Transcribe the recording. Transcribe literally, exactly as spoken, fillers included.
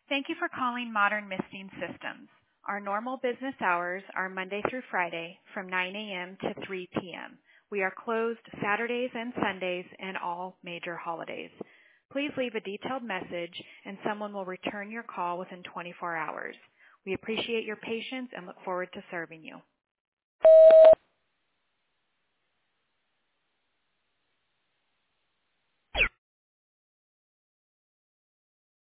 Thank you for calling Modern Misting Systems. Our normal business hours are Monday through Friday from nine a.m. to three p.m. We are closed Saturdays and Sundays and all major holidays. Please leave a detailed message and someone will return your call within twenty-four hours. We appreciate your patience and look forward to serving you.